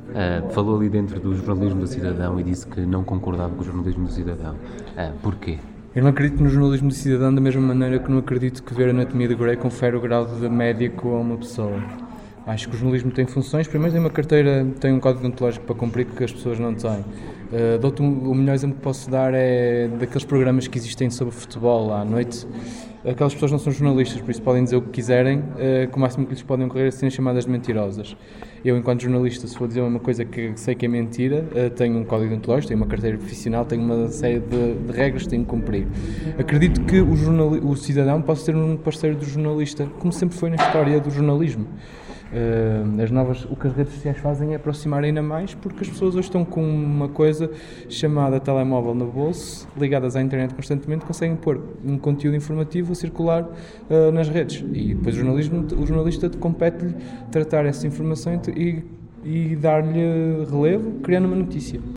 Falou ali dentro do jornalismo do cidadão e disse que não concordava com o jornalismo do cidadão. Porquê? Eu não acredito no jornalismo de cidadão da mesma maneira que não acredito que ver a anatomia de Grey confere o grau de médico a uma pessoa. Acho que o jornalismo tem funções. Primeiro, tem uma carteira, tem um código deontológico para cumprir que as pessoas não têm. O melhor exemplo que posso dar é daqueles programas que existem sobre futebol à noite. Aquelas pessoas não são jornalistas, por isso podem dizer o que quiserem, que o máximo que lhes podem ocorrer é serem chamadas de mentirosas. Eu, enquanto jornalista, se for dizer uma coisa que sei que é mentira, tenho um código deontológico, tenho uma carteira profissional, tenho uma série de regras que tenho que cumprir. Acredito que o cidadão possa ser um parceiro do jornalista, como sempre foi na história do jornalismo. O que as redes sociais fazem é aproximar ainda mais, porque as pessoas hoje estão com uma coisa chamada telemóvel no bolso, ligadas à internet constantemente, conseguem pôr um conteúdo informativo a circular nas redes, e depois o jornalista compete-lhe tratar essa informação e dar-lhe relevo, criando uma notícia.